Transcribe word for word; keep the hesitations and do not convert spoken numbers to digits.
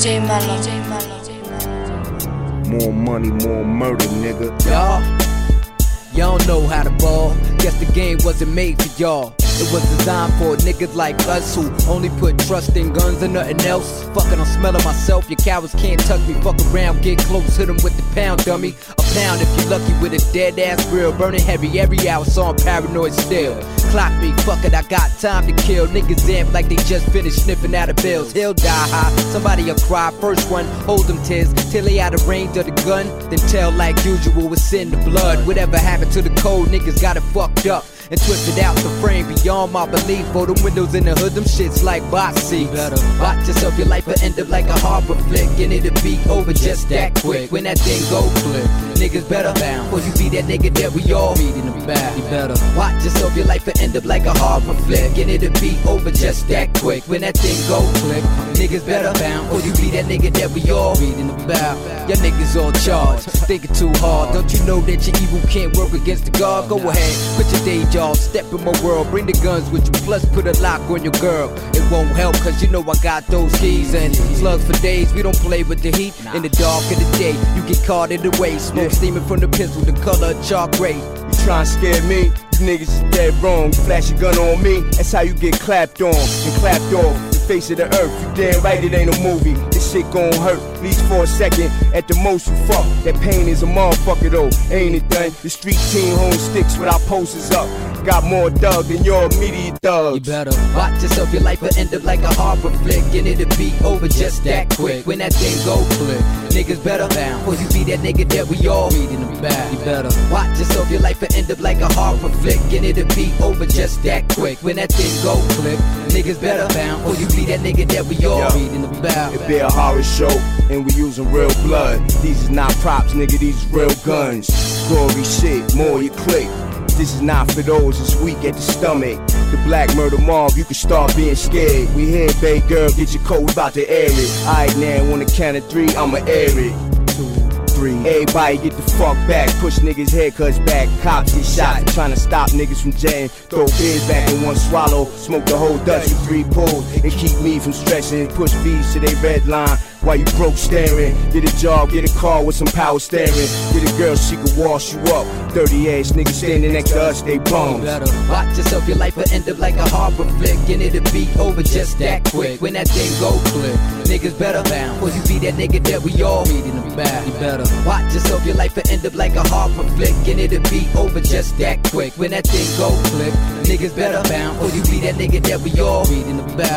J Mello. More money, more murder, nigga. Y'all, y'all know how to ball. Guess the game wasn't made for y'all. It was designed for niggas like us who only put trust in guns and nothing else. Fucking, I'm smelling myself. Your cowards can't touch me. Fuck around, get close, hit 'em with the pound, dummy. A pound if you're lucky with a dead ass grill. Burning heavy every hour, so I'm paranoid still. Clock me, fuck it, I got time to kill. Niggas amp like they just finished sniffing out of bills. He'll die high, somebody'll cry. First one, hold them tears till they out of range of the gun. Then tell like usual, it's in the blood. Whatever happened to the code, niggas got it fucked up and twisted out the frame beyond my belief. For them windows in the hood, them shits like box seats. Better watch yourself, your life will end up like a harbor flick, and it'll be over just that quick. When that thing go click, niggas better bound, or you be that nigga that we all meet in the back. You better watch yourself, your life will end up like a harbor flick, and it'll be over just that quick. When that thing go click, niggas better bound, or you be that nigga that we all meet in the back. Your niggas all charged, thinking too hard. Don't you know that your evil can't work against the God? Go ahead, put your day job, step in my world, bring the guns with you, plus put a lock on your girl. It won't help, cause you know I got those keys and slugs for days. We don't play with the heat. In the dark of the day, you get caught in the way. Smoke steaming from the pistol, the color of chalk gray. You tryna scare me? You niggas is dead wrong. You flash your gun on me, that's how you get clapped on and clapped off. Face of the earth, you damn right it ain't a movie. This shit gon' hurt, at least for a second. At the most you fuck, that pain is a motherfucker though. Ain't it done? The street team home sticks with our posters up. Got more thug than your immediate thugs. You better watch yourself, your life will end up like a harbor flick, and it'll be over just that quick. When that thing go click, niggas better bound, or you be that nigga that we all meet in the back. You better watch yourself, your life will end up like a harbor flick, and it'll be over just that quick. When that thing go click, niggas better bound, or you be that nigga that we all meet in the back. It be a horror show, and we using real blood. These is not props, nigga, these is real guns. Gory shit, more you click. This is not for those that's weak at the stomach. The black murder mob, you can start being scared. We here, babe girl, get your coat, we about to air it. Alright now, on the count of three, I'ma air it. Two, three. Everybody get the fuck back, push niggas' haircuts back. Cops get shot, trying to stop niggas from jetting. Throw beers back in one swallow, smoke the whole Dutch with three pulls. It keep me from stressing, push V's to they red line. While you broke staring, get a job, get a car with some power steering. Get a girl, she can wash you up. Dirty ass niggas standing next to us, they bums. You better watch yourself, your life will end up like a harbor flick, and it'll be over just that quick. When that thing go click, niggas better bound, or you be that nigga that we all meet in the back. You better watch yourself, your life will end up like a harbor flick, and it'll be over just that quick. When that thing go click, niggas better bound, or you be that nigga that we all meet in the back.